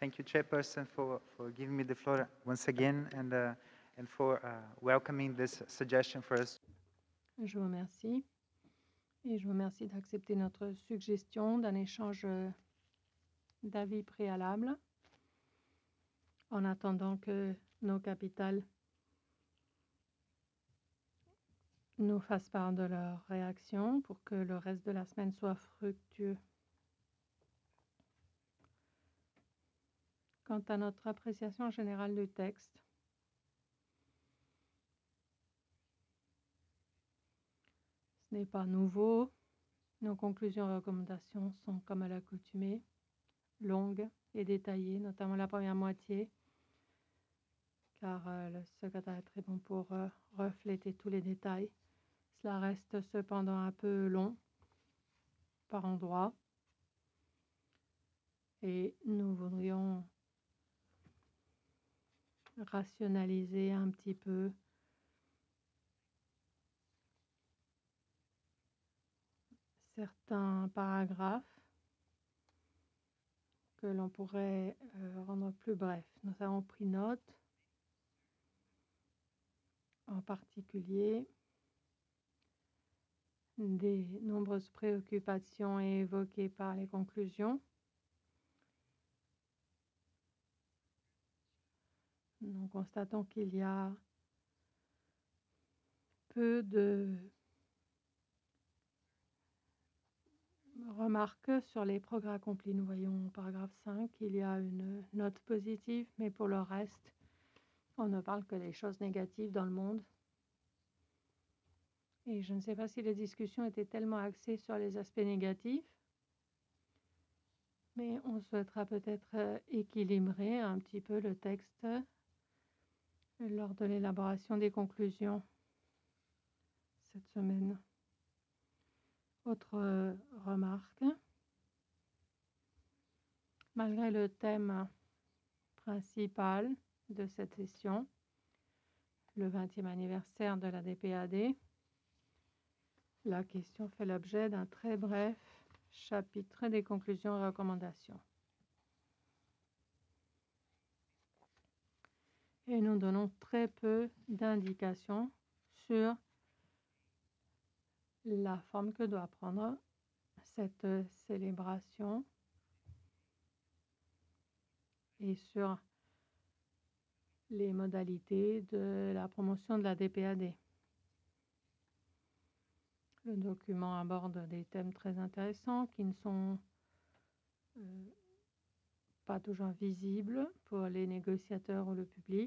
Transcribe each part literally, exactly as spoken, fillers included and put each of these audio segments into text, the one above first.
Thank you, Chairperson, for, for giving me the floor once again and, uh, and for uh, welcoming this suggestion for us. Je vous remercie et je vous remercie d'accepter notre suggestion d'un échange d'avis préalable en attendant que nos capitales nous fassent part de leur réaction pour que le reste de la semaine soit fructueux. Quant à notre appréciation générale du texte, ce n'est pas nouveau. Nos conclusions et recommandations sont, comme à l'accoutumée, longues et détaillées, notamment la première moitié, car euh, le secrétaire est très bon pour euh, refléter tous les détails. Cela reste cependant un peu long par endroits et nous voudrions rationaliser un petit peu certains paragraphes que l'on pourrait euh, rendre plus brefs. Nous avons pris note, en particulier, des nombreuses préoccupations évoquées par les conclusions. Nous constatons qu'il y a peu de remarques sur les progrès accomplis. Nous voyons au paragraphe cinq qu'il y a une note positive, mais pour le reste, on ne parle que des choses négatives dans le monde. Et je ne sais pas si les discussions étaient tellement axées sur les aspects négatifs, mais on souhaitera peut-être équilibrer un petit peu le texte lors de l'élaboration des conclusions cette semaine. Autre remarque, malgré le thème principal de cette session, le vingtième anniversaire de la D P A D, la question fait l'objet d'un très bref chapitre des conclusions et recommandations. Et nous donnons très peu d'indications sur la forme que doit prendre cette célébration et sur les modalités de la promotion de la D P A D. Le document aborde des thèmes très intéressants qui ne sont euh, pas toujours visibles pour les négociateurs ou le public.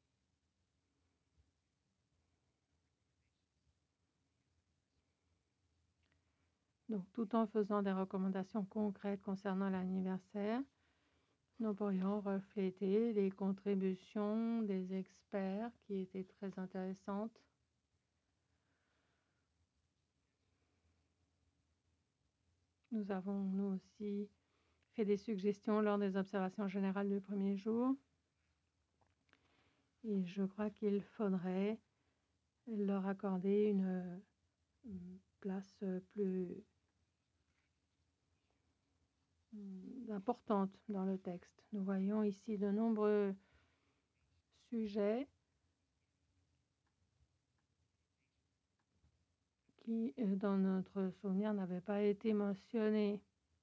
Donc, tout en faisant des recommandations concrètes concernant l'anniversaire, nous pourrions refléter les contributions des experts qui étaient très intéressantes. Nous avons, nous aussi, fait des suggestions lors des observations générales du premier jour. Et je crois qu'il faudrait leur accorder une, une place plus importante dans le texte. Nous voyons ici de nombreux sujets qui, dans notre souvenir, n'avaient pas été mentionnés.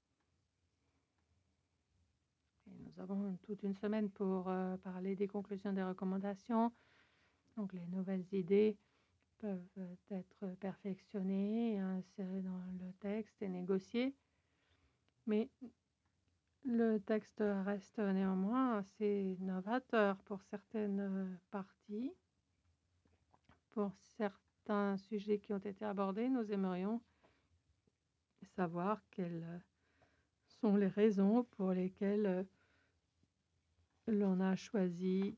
Et nous avons toute une semaine pour euh, parler des conclusions des recommandations. Donc les nouvelles idées peuvent être perfectionnées, insérées dans le texte et négociées. Mais le texte reste néanmoins assez novateur pour certaines parties. Pour certains sujets qui ont été abordés, nous aimerions savoir quelles sont les raisons pour lesquelles l'on a choisi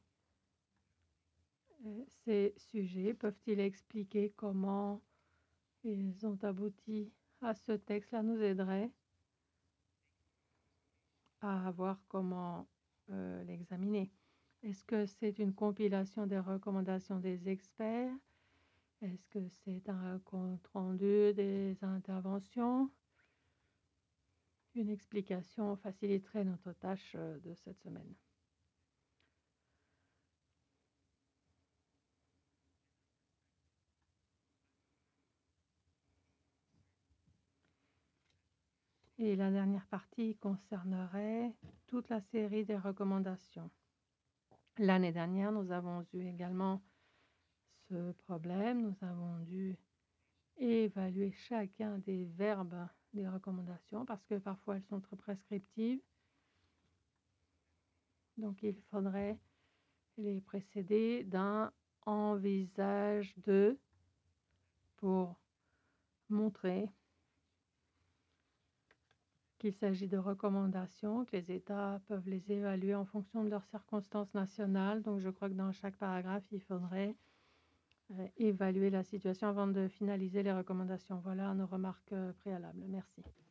ces sujets. Peuvent-ils expliquer comment ils ont abouti à ce texte? Cela nous aiderait à voir comment euh, l'examiner. Est-ce que c'est une compilation des recommandations des experts? Est-ce que c'est un compte rendu des interventions? Une explication faciliterait notre tâche euh, de cette semaine. Et la dernière partie concernerait toute la série des recommandations. L'année dernière, nous avons eu également ce problème. Nous avons dû évaluer chacun des verbes des recommandations parce que parfois elles sont très prescriptives. Donc il faudrait les précéder d'un envisage de pour montrer qu'il s'agit de recommandations, que les États peuvent les évaluer en fonction de leurs circonstances nationales. Donc je crois que dans chaque paragraphe, il faudrait euh, évaluer la situation avant de finaliser les recommandations. Voilà nos remarques euh, préalables. Merci.